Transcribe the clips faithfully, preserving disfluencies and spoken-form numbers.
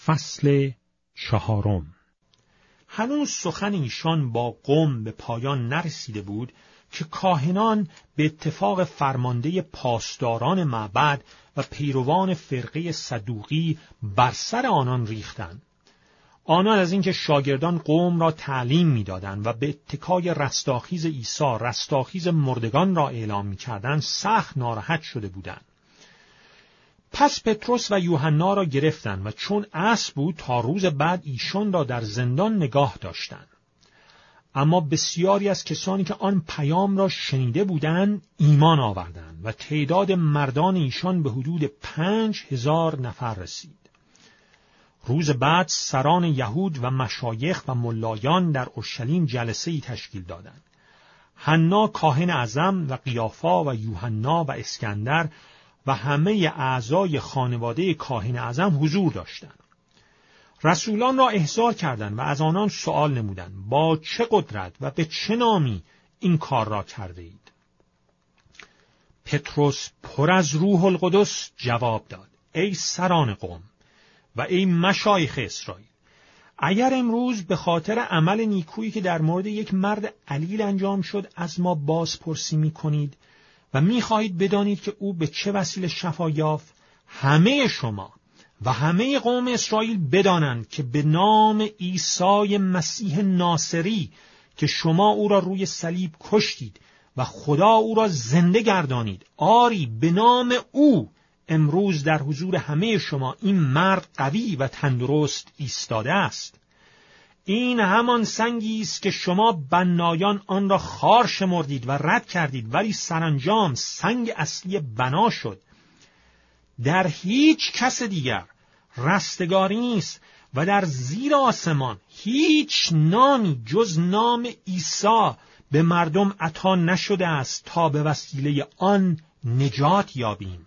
فصل چهارم. هنوز سخن ایشان با قوم به پایان نرسیده بود که کاهنان به اتفاق فرمانده پاسداران معبد و پیروان فرقه صدوقی بر سر آنان ریختند. آنان از اینکه شاگردان قوم را تعلیم می‌دادند و به اتکای رستاخیز عیسی رستاخیز مردگان را اعلام می‌کردند سخت ناراحت شده بودند. پس پتروس و یوحنا را گرفتند و چون عصر بود تا روز بعد ایشان را در زندان نگاه داشتند. اما بسیاری از کسانی که آن پیام را شنیده بودند ایمان آوردند و تعداد مردان ایشان به حدود پنج هزار نفر رسید. روز بعد سران یهود و مشایخ و ملایان در اورشلیم جلسه‌ای تشکیل دادند. حنا کاهن اعظم و قیافا و یوحنا و اسکندر و همه اعضای خانواده کاهن اعظم حضور داشتند. رسولان را احضار کردند و از آنان سؤال نمودند: با چه قدرت و به چه نامی این کار را کرده اید؟ پتروس پر از روح القدس جواب داد: ای سران قوم و ای مشایخ اسرائیل، اگر امروز به خاطر عمل نیکویی که در مورد یک مرد علیل انجام شد از ما بازپرسی می کنید و می خواهید بدانید که او به چه وسیله شفا یافت، همه شما و همه قوم اسرائیل بدانند که به نام عیسی مسیح ناصری که شما او را روی صلیب کشتید و خدا او را زنده گردانید، آری به نام او امروز در حضور همه شما این مرد قوی و تندرست ایستاده است. این همان سنگی است که شما بنایان آن را خار شمردید و رد کردید، ولی سرانجام سنگ اصلی بنا شد. در هیچ کس دیگر رستگاری نیست و در زیر آسمان هیچ نامی جز نام عیسی به مردم عطا نشده است تا به وسیله آن نجات یابیم.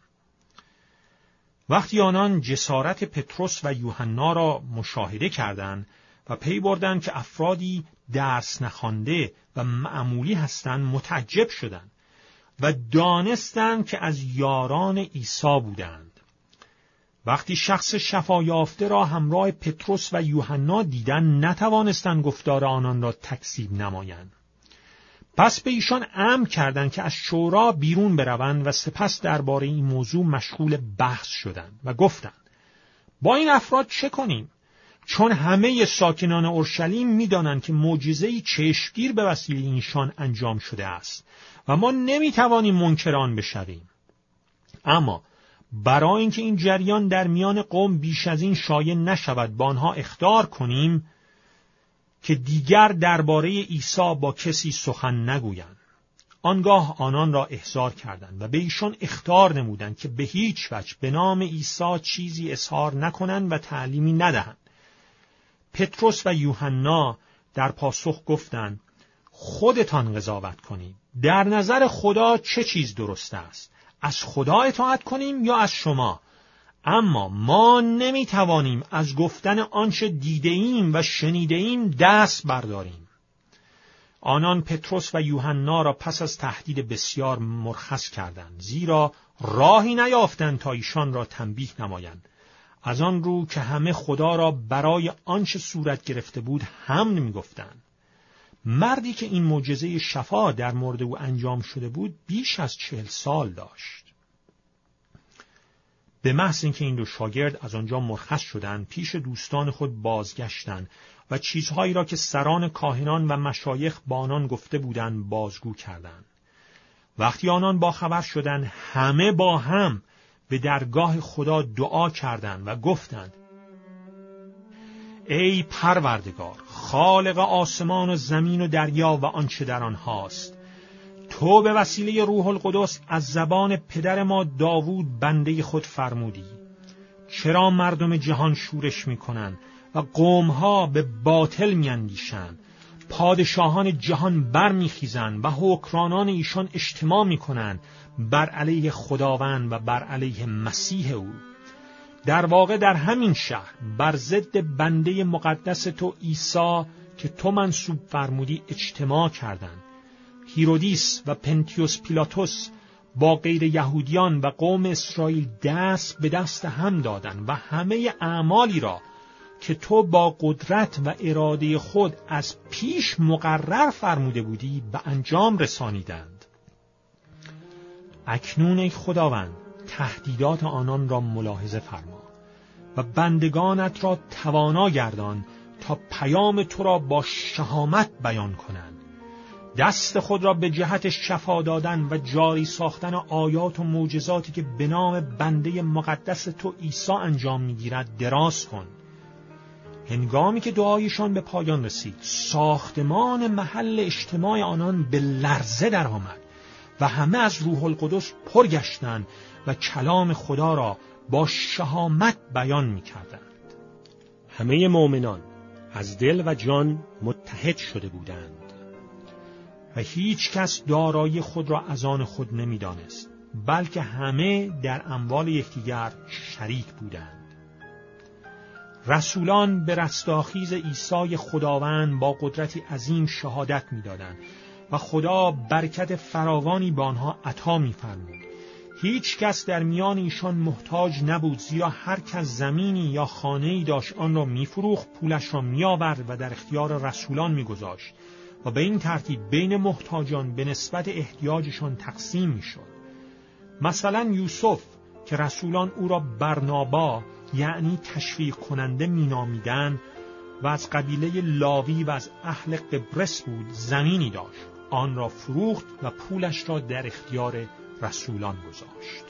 وقتی آنان جسارت پتروس و یوحنا را مشاهده کردند و پی بردند که افرادی درس نخوانده و معمولی هستند، متعجب شدند و دانستند که از یاران عیسی بودند. وقتی شخص شفا یافته را همراه پتروس و یوحنا دیدند، نتوانستند گفتار آنان را تکذیب نمایند. پس به ایشان امر کردند که از شورا بیرون بروند و سپس درباره این موضوع مشغول بحث شدند و گفتند: با این افراد چه کنیم؟ چون همه ساکنان اورشلیم می‌دانند که معجزه‌ای چشمگیر به وسیله اینشان انجام شده است و ما نمی‌توانیم منکر آن بشویم. اما برای اینکه این جریان در میان قوم بیش از این شایع نشود، با آنها اخطار کنیم که دیگر درباره عیسی با کسی سخن نگویند. آنگاه آنان را احضار کردند و به ایشان اخطار نمودند که به هیچ وجه به نام عیسی چیزی اظهار نکنند و تعلیمی ندهند. پتروس و یوحنا در پاسخ گفتند: خودتان قضاوت کنید. در نظر خدا چه چیز درست است؟ از خدا اطاعت کنیم یا از شما؟ اما ما نمیتوانیم از گفتن آنچه دیده ایم و شنیده ایم دست برداریم. آنان پتروس و یوحنا را پس از تهدید بسیار مرخص کردند، زیرا راهی نیافتند تا ایشان را تنبیه نمایند، از آن رو که همه خدا را برای آنچه صورت گرفته بود حمد می‌گفتند. مردی که این معجزه شفا در مورد او انجام شده بود بیش از چهل سال داشت. به محض اینکه این دو شاگرد از آنجا مرخص شدند، پیش دوستان خود بازگشتند و چیزهایی را که سران کاهنان و مشایخ با آنان گفته بودند بازگو کردند. وقتی آنان با خبر شدند، همه با هم به درگاه خدا دعا کردند و گفتند: ای پروردگار، خالق آسمان و زمین و دریا و آنچه در آنهاست، تو به وسیله روح القدس از زبان پدر ما داوود بنده خود فرمودی: چرا مردم جهان شورش می‌کنند و قوم‌ها به باطل می‌اندیشند؟ پادشاهان جهان برمیخیزند و حکمرانان ایشان اجتماع می‌کنند بر علیه خداوند و بر علیه مسیح او. در واقع در همین شهر بر ضد بنده مقدس تو عیسی که تو منصوب فرمودی اجتماع کردند. هیرودیس و پنتیوس پیلاتوس با غیر یهودیان و قوم اسرائیل دست به دست هم دادند و همه اعمالی را که تو با قدرت و اراده خود از پیش مقرر فرموده بودی به انجام رسانیدند. اکنون ای خداوند تهدیدات آنان را ملاحظه فرما و بندگانت را توانا گردان تا پیام تو را با شهامت بیان کنند. دست خود را به جهت شفا دادن و جاری ساختن آیات و معجزاتی که به نام بنده مقدس تو عیسی انجام می‌گیرد دراز کن. هنگامی که دعایشان به پایان رسید، ساختمان محل اجتماع آنان به لرزه درآمد و همه از روح القدس پر گشتند و کلام خدا را با شهامت بیان می‌کردند. همه مؤمنان از دل و جان متحد شده بودند و هیچ کس دارایی خود را از آن خود نمی‌دانست، بلکه همه در اموال یکدیگر شریک بودند. رسولان به رستاخیز عیسی خداوند با قدرتی عظیم شهادت می‌دادند و خدا برکت فراوانی به آنها عطا می‌فرمود. هیچ کس در میان ایشان محتاج نبود، زیرا هر کس زمینی یا خانه‌ای داشت آن را می‌فروخت، پولش را می‌آورد و در اختیار رسولان می‌گذاشت و به این ترتیب بین محتاجان به نسبت احتیاجشان تقسیم می‌شد. مثلا یوسف که رسولان او را برنابا یعنی تشویق کننده مینامیدند و از قبیله لاوی و از اهل قبرس بود، زمینی داشت، آن را فروخت و پولش را در اختیار رسولان گذاشت.